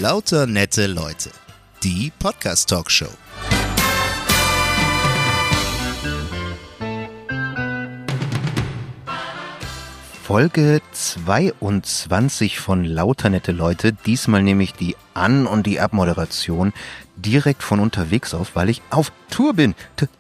Lauter nette Leute. Die Podcast-Talkshow. Folge 22 von Lauter nette Leute. Diesmal nehme ich die An- und die Abmoderation direkt von unterwegs auf, weil ich auf Tour bin.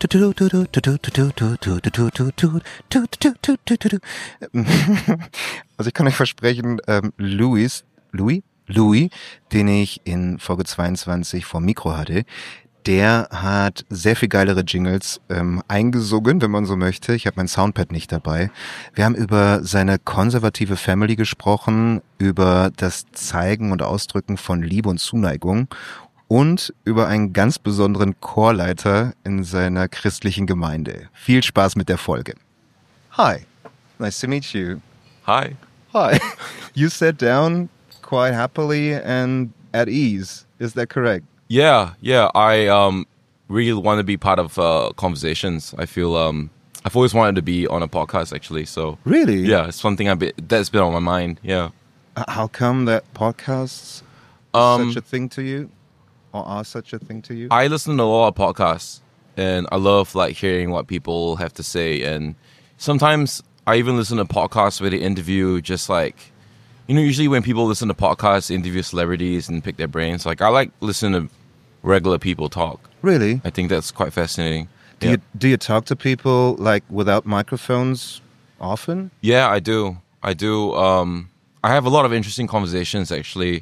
Also ich kann euch versprechen, Louis, den ich in Folge 22 vom Mikro hatte, der hat sehr viel geilere Jingles eingesungen, wenn man so möchte. Ich habe mein Soundpad nicht dabei. Wir haben über seine konservative Family gesprochen, über das Zeigen und Ausdrücken von Liebe und Zuneigung und über einen ganz besonderen Chorleiter in seiner christlichen Gemeinde. Viel Spaß mit der Folge. Hi, nice to meet you. Hi. Hi. You sat down quite happily and at ease. Is that correct? Yeah. I really want to be part of conversations. I feel I've always wanted to be on a podcast, actually. So Really? yeah, it's something that's been on my mind. Yeah. How come that podcasts such a thing to you, or are such a thing to you? I listen to a lot of podcasts, and I love like hearing what people have to say. And sometimes I even listen to podcasts where they interview just like, usually when people listen to podcasts, they interview celebrities and pick their brains. Like I like listening to regular people talk. Really? I think that's quite fascinating. Do you talk to people like without microphones often? Yeah, I do. I have a lot of interesting conversations, actually.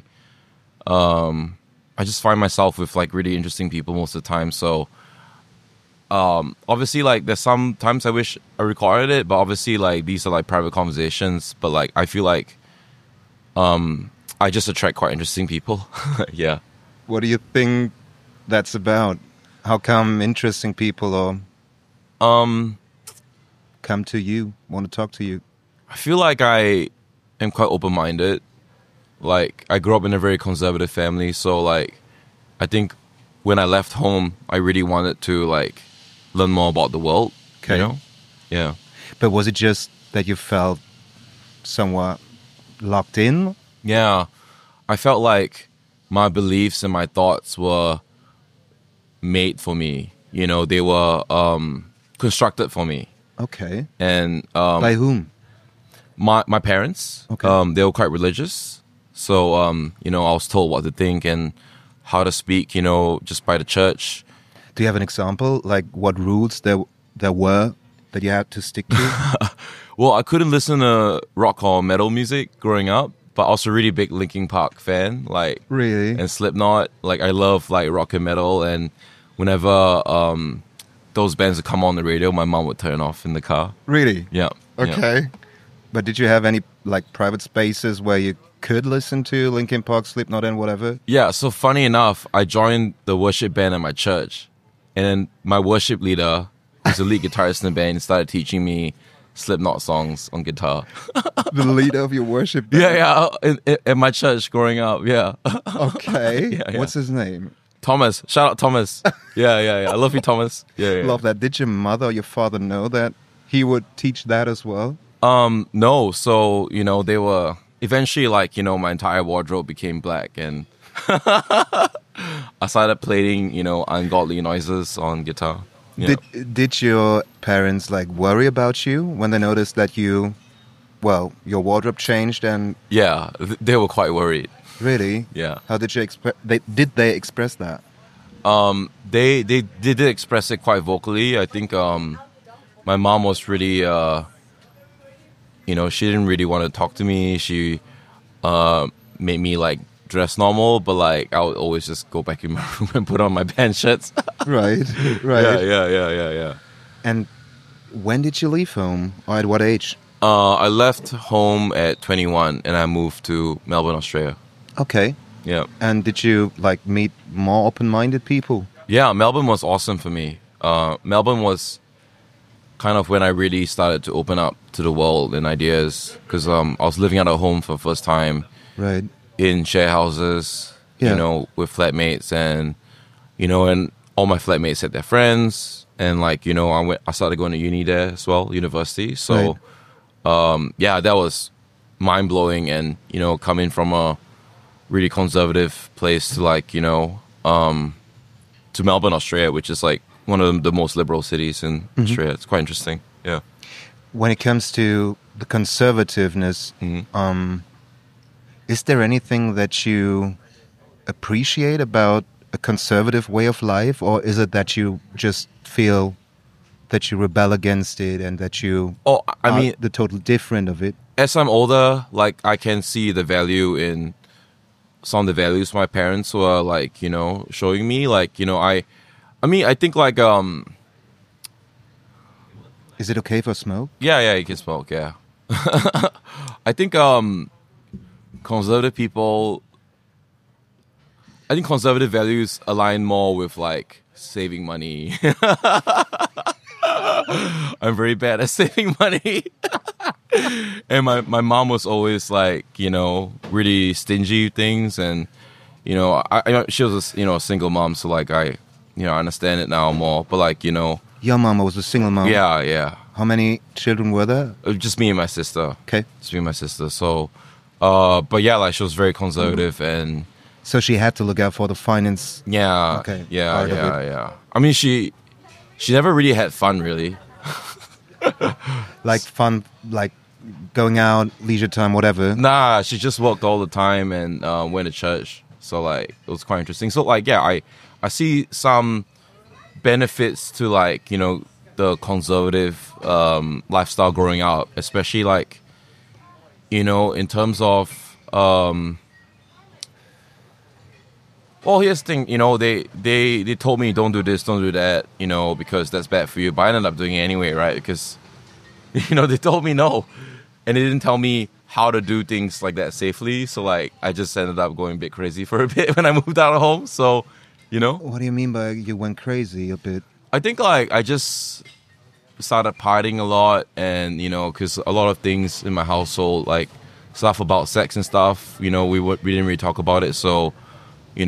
I just find myself with like really interesting people most of the time. So obviously, like there's some times I wish I recorded it, but obviously like these are like private conversations. But like I feel like I just attract quite interesting people. Yeah. What do you think that's about? How come interesting people or come to you, want to talk to you? I feel like I am quite open-minded. Like I grew up in a very conservative family, so like I think when I left home, I really wanted to like learn more about the world. Okay. You know? Yeah. But was it just that you felt somewhat locked in? Yeah. I felt like my beliefs and my thoughts were made for me. You know, they were constructed for me. Okay. And by whom? My parents. Okay. They were quite religious. So, I was told what to think and how to speak, just by the church. Do you have an example? Like what rules there were that you had to stick to? Well, I couldn't listen to rock or metal music growing up, but I was a really big Linkin Park fan. Like, Really? And Slipknot. Like, I love like rock and metal, and whenever those bands would come on the radio, my mom would turn off in the car. Really? Yeah. Okay. Yeah. But did you have any like private spaces where you could listen to Linkin Park, Slipknot, and whatever? Yeah. So funny enough, I joined the worship band at my church, and then my worship leader, who's the lead guitarist in the band, started teaching me Slipknot songs on guitar. The leader of your worship band? Yeah. In my church growing up, yeah. Okay. Yeah. What's his name? Thomas. Shout out Thomas. Yeah. I love you, Thomas. Yeah. Love that. Did your mother or your father know that he would teach that as well? No. So, they were eventually like, my entire wardrobe became black, and I started playing, ungodly noises on guitar. Yeah. Did your parents like worry about you when they noticed that your wardrobe changed and... Yeah, they were quite worried. Really? Yeah. How did you did they express that? They did express it quite vocally. I think my mom was really she didn't really want to talk to me. She made me like dress normal, but like I would always just go back in my room and put on my band shirts. Right. Yeah. And when did you leave home, or at what age? I left home at 21 and I moved to Melbourne, Australia. Okay. Yeah. And did you like meet more open-minded people? Yeah, Melbourne was awesome for me. Melbourne was kind of when I really started to open up to the world and ideas, because I was living out of home for the first time. Right. In share houses, with flatmates, and and all my flatmates had their friends, and like I started going to uni there as well, university. So, right. That was mind blowing, and coming from a really conservative place to like, to Melbourne, Australia, which is like one of the most liberal cities in Australia. It's quite interesting. Yeah. When it comes to the conservativeness, is there anything that you appreciate about a conservative way of life, or is it that you just feel that you rebel against it and that you are the total different of it? As I'm older, like I can see the value in some of the values my parents were like, showing me. Like, I think like Is it okay for smoke? Yeah, you can smoke, yeah. I think conservative people, I think conservative values align more with like saving money. I'm very bad at saving money. And my mom was always like, really stingy with things, and I she was a single mom, so like I understand it now more. But like Your mama was a single mom? Yeah. How many children were there? Just me and my sister. Okay. Just me and my sister. So, but yeah, like she was very conservative, and so she had to look out for the finance. Yeah. Okay. Yeah. I mean, she never really had fun, really. Like fun, like going out, leisure time, whatever. Nah, she just worked all the time and went to church. So like it was quite interesting. So like I see some benefits to like the conservative lifestyle growing up, especially like in terms of well, here's the thing, they told me don't do this, don't do that, because that's bad for you. But I ended up doing it anyway, right? Because they told me no, and they didn't tell me how to do things like that safely. So like I just ended up going a bit crazy for a bit when I moved out of home. So What do you mean by you went crazy a bit? I think like I just started partying a lot, and because a lot of things in my household, like stuff about sex and stuff, we didn't really talk about it. So it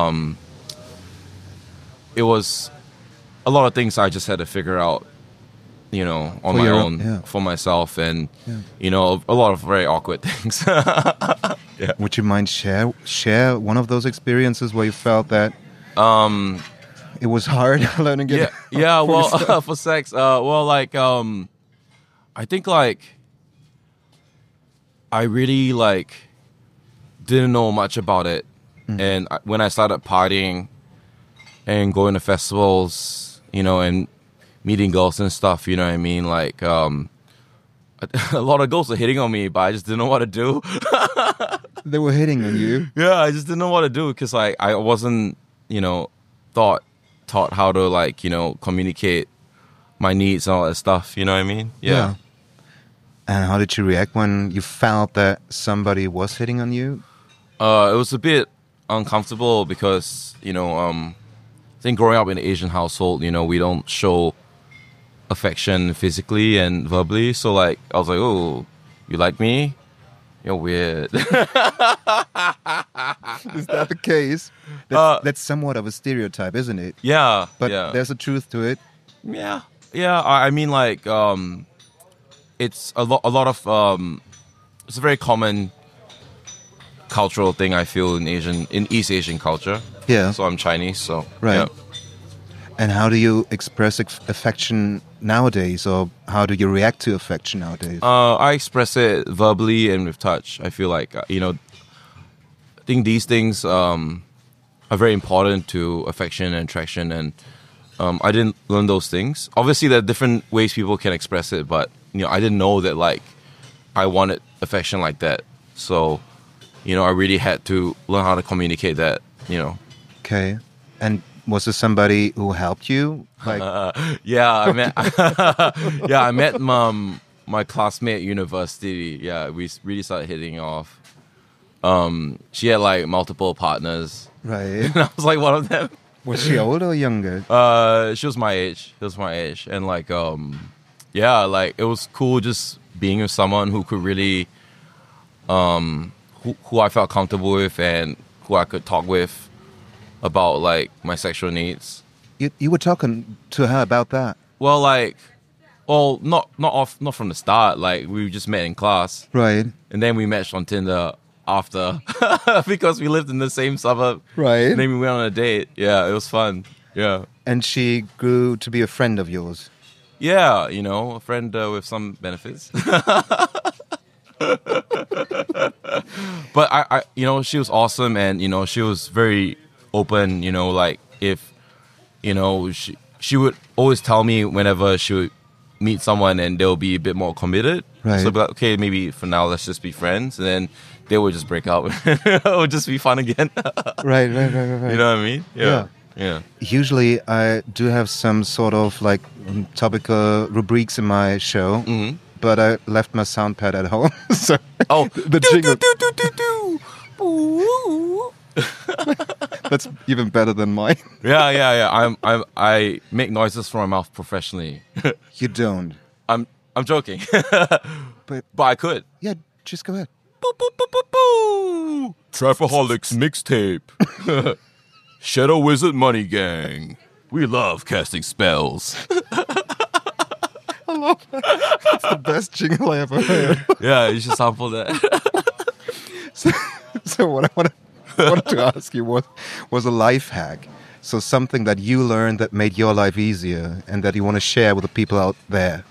was a lot of things I just had to figure out, on my own for myself, and a lot of very awkward things. Yeah. Would you mind share one of those experiences where you felt that it was hard learning it? Yeah. Well, for sex, I think like I really like didn't know much about it, and when I started partying and going to festivals, and meeting girls and stuff, you know what I mean? Like a lot of girls were hitting on me, but I just didn't know what to do. They were hitting on you? Yeah, I just didn't know what to do because like I wasn't, taught how to like, communicate my needs and all that stuff, you know what I mean? Yeah. And how did you react when you felt that somebody was hitting on you? It was a bit uncomfortable because, I think growing up in an Asian household, we don't show affection physically and verbally. So like, I was like, oh, you like me? You're weird. Is that the case? That's somewhat of a stereotype, isn't it? Yeah. But there's a truth to it. Yeah. I mean, like, it's a lot of it's a very common cultural thing I feel in East Asian culture. Yeah. So I'm Chinese, so right. Yeah. And how do you express affection nowadays, or how do you react to affection nowadays? I express it verbally and with touch. I feel like I think these things are very important to affection and attraction, and I didn't learn those things. Obviously, there are different ways people can express it, but I didn't know that like I wanted affection like that. So, I really had to learn how to communicate that. Okay, and was there somebody who helped you? Like, I met my classmate at university. Yeah, we really started hitting off. She had like multiple partners. Right. And I was like one of them. Was she older or younger? She was my age. And like, like it was cool just being with someone who could really, who I felt comfortable with and who I could talk with about like my sexual needs. You were talking to her about that? Well, like, not from the start. Like we just met in class, right? And then we matched on Tinder after because we lived in the same suburb. Right. Maybe we went on a date. Yeah, it was fun. Yeah. And she grew to be a friend of yours. Yeah, you know, a friend with some benefits. But I, you know, she was awesome, and you know, she was very open. You know, like if, you know, she would always tell me whenever she would meet someone and they'll be a bit more committed. Right. So I'd be like, okay, maybe for now let's just be friends, and then they would just break up. It would just be fun again. Right. You know what I mean? Yeah. Usually I do have some sort of like topical rubriques in my show, but I left my sound pad at home. So the jingle. That's even better than mine. Yeah. I make noises from my mouth professionally. You don't. I'm joking. But I could. yeah, just go ahead. Trapaholics mixtape. Shadow Wizard Money Gang. We love casting spells. I love that. That's the best jingle I ever heard. Yeah, you should sample that. So what I wanted to ask you was a life hack. So something that you learned that made your life easier and that you want to share with the people out there.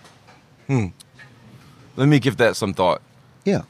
Let me give that some thought. Yeah.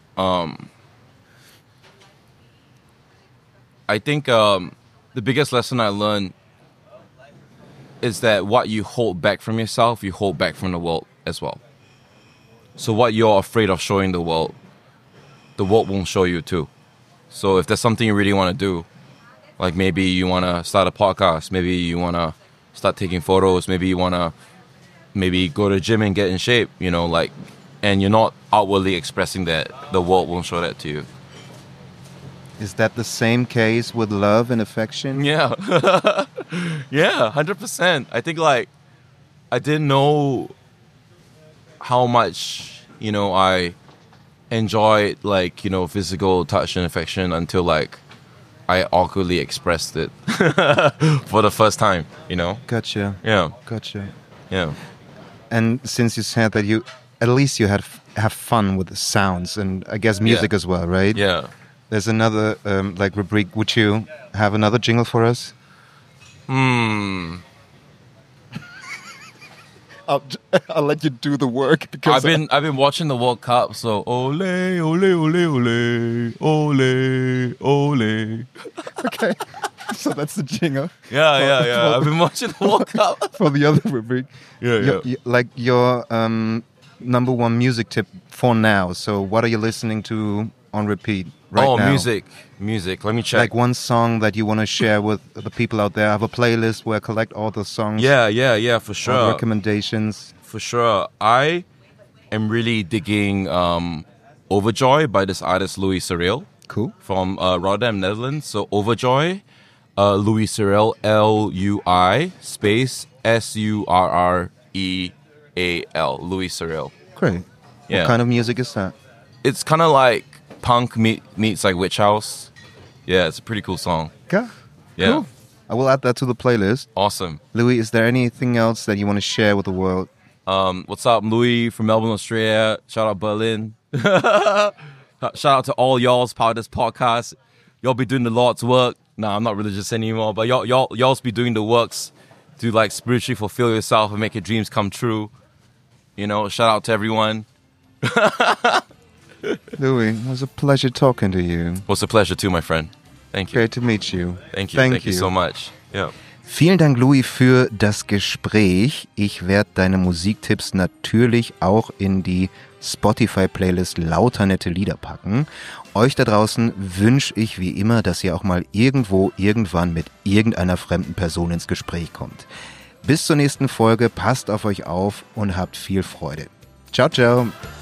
I think the biggest lesson I learned is that what you hold back from yourself, you hold back from the world as well. So what you're afraid of showing the world won't show you too. So if there's something you really want to do, like maybe you want to start a podcast, maybe you want to start taking photos, maybe you want to go to the gym and get in shape, you know, like, and you're not outwardly expressing that, the world won't show that to you. Is that the same case with love and affection? Yeah. Yeah, 100%. I think, like, I didn't know how much, you know, I enjoyed, like, you know, physical touch and affection until, like, I awkwardly expressed it for the first time, you know? Gotcha. Yeah. Gotcha. Yeah. And since you said that you, at least you have fun with the sounds and I guess music as well, right? Yeah. There's another like rubric. Would you have another jingle for us? I'll let you do the work because I've been watching the World Cup, so ole ole ole ole ole ole. Okay, so that's the jingle. Yeah. I've been watching the World Cup for the other rubric. Yeah. Like your number one music tip for now. So what are you listening to on repeat right now? Music. Let me check. Like one song that you want to share with the people out there. I have a playlist where I collect all the songs. Yeah, for sure. All the recommendations. For sure. I am really digging Overjoy by this artist Louis Surreal. Cool. From Rotterdam, Netherlands. So Overjoy, Louis Surreal, Lui space Surreal, Louis Surreal. Great. Yeah. What kind of music is that? It's kind of like punk meets like Witch House. Yeah, it's a pretty cool song. Yeah. Yeah. Cool. I will add that to the playlist. Awesome. Louis, is there anything else that you want to share with the world? What's up, Louis from Melbourne, Australia? Shout out Berlin. Shout out to all y'all's part of this podcast. Y'all be doing the Lord's work. Nah, I'm not religious anymore, but y'all's be doing the works to like spiritually fulfill yourself and make your dreams come true. You know, shout out to everyone. Louis, it was a pleasure talking to you. Well, it's a pleasure too, my friend. Thank you. Great to meet you. Thank you so much. Yeah. Vielen Dank, Louis, für das Gespräch. Ich werde deine Musiktipps natürlich auch in die Spotify-Playlist Lauter nette Lieder packen. Euch da draußen wünsche ich wie immer, dass ihr auch mal irgendwann mit irgendeiner fremden Person ins Gespräch kommt. Bis zur nächsten Folge, passt auf euch auf und habt viel Freude. Ciao, ciao.